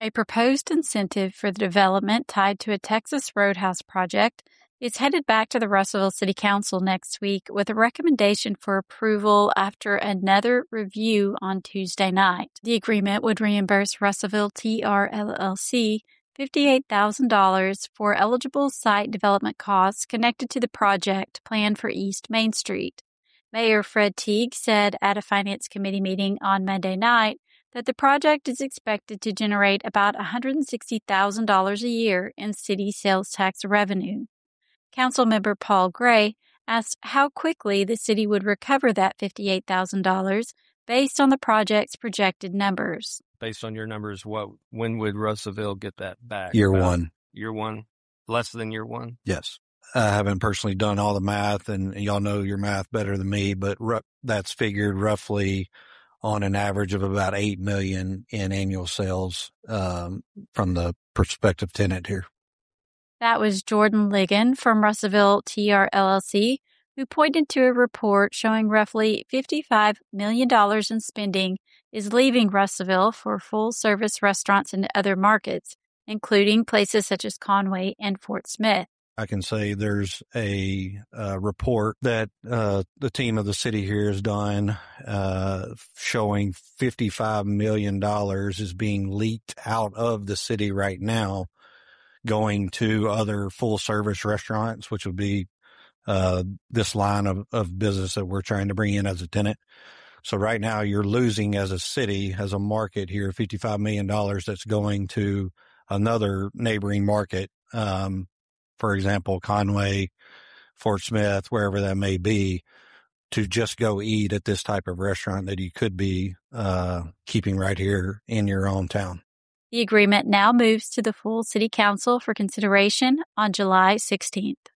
A proposed incentive for the development tied to a Texas Roadhouse project is headed back to the Russellville City Council next week with a recommendation for approval after another review on Tuesday night. The agreement would reimburse Russellville TR LLC $58,000 for eligible site development costs connected to the project planned for East Main Street. Mayor Fred Teague said at a Finance Committee meeting on Monday night that the project is expected to generate about $160,000 a year in city sales tax revenue. Councilmember Paul Gray asked how quickly the city would recover that $58,000 based on the project's projected numbers. Based on your numbers, when would Russellville get that back? Year one. Year one? Less than year one? Yes. I haven't personally done all the math, and y'all know your math better than me, but that's figured roughly on an average of about $8 million in annual sales from the prospective tenant here. That was Jordan Ligon from Russellville TR LLC, who pointed to a report showing roughly $55 million in spending is leaving Russellville for full-service restaurants in other markets, including places such as Conway and Fort Smith. I can say there's a report that the team of the city here has done showing $55 million is being leaked out of the city right now, going to other full-service restaurants, which would be this line of business that we're trying to bring in as a tenant. So right now you're losing as a city, as a market here, $55 million that's going to another neighboring market. For example, Conway, Fort Smith, wherever that may be, to just go eat at this type of restaurant that you could be keeping right here in your own town. The agreement now moves to the full City Council for consideration on July 16th.